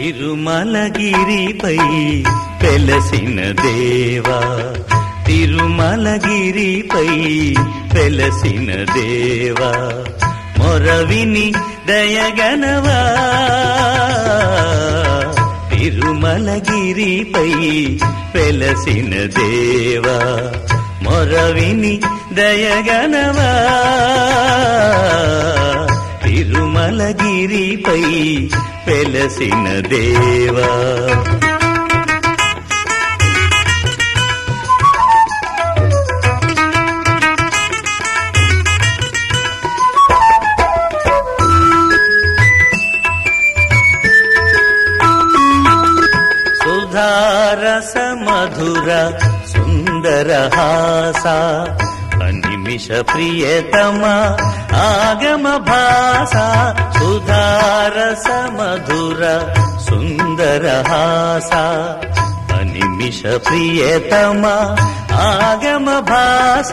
తిరుమలగిరిపై వెలసిన దేవా, తిరుమలగిరిపై వెలసిన దేవా, మొరవిని దయగనవా. తిరుమలగిరిపై వెలసిన దేవా, మొరవిని దయగనవా. తిరుమలగిరిపై వెలసిన దేవా. సుధారస మధుర సుందర హాస, అనిమిష ప్రియతమ ఆగమ భాస. సుధారస మధుర సుందర హాస, అనిమిష ప్రియతమ ఆగమ భాస.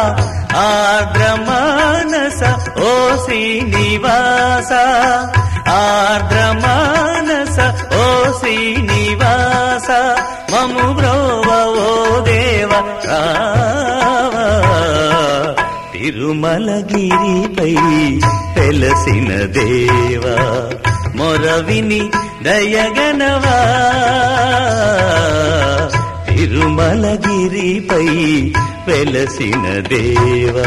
ఆర్ద్రమానస ఓ శ్రీనివాస, ఆర్ద్రమానస ఓ శ్రీనివాస, మము బ్రోవ ఓ దేవ రావా. తిరుమలగిరిపై వెలసిన దేవా, మొరవిని దయగనవా. తిరుమలగిరిపై వెలసిన దేవా.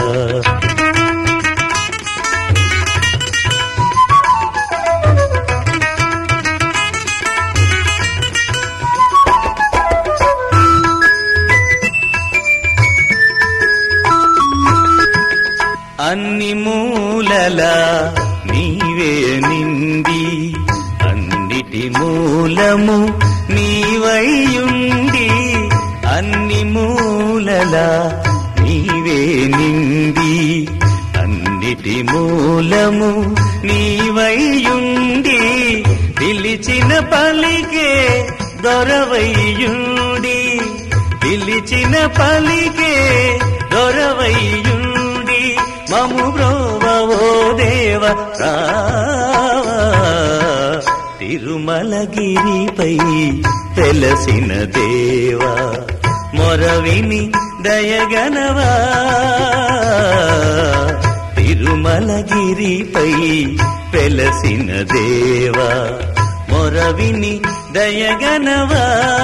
అన్ని మూలల నీవే నిండి, అన్నిటి మూలము నీవైయుండి. అన్ని మూలల నీవే నిండి, అన్నిటి మూలము నీవైయుండి. పిలిచిన పలికే దొరవైయుండి, పిలిచిన పలికే దొరవైయుండి. మము బ్రోవ ఓ దేవ రావా. తిరుమలగిరిపై వెలసిన దేవా, మొరవిని దయగనవా. తిరుమలగిరిపై వెలసిన దేవా, మొరవిని దయగనవా.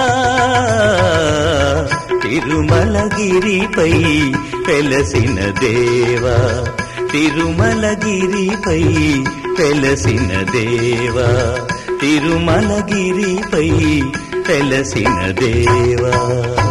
తిరుమలగిరిపై వెలసిన దేవా, తిరుమలగిరిపై వెలసిన దేవా, తిరుమలగిరిపై వెలసిన దేవా.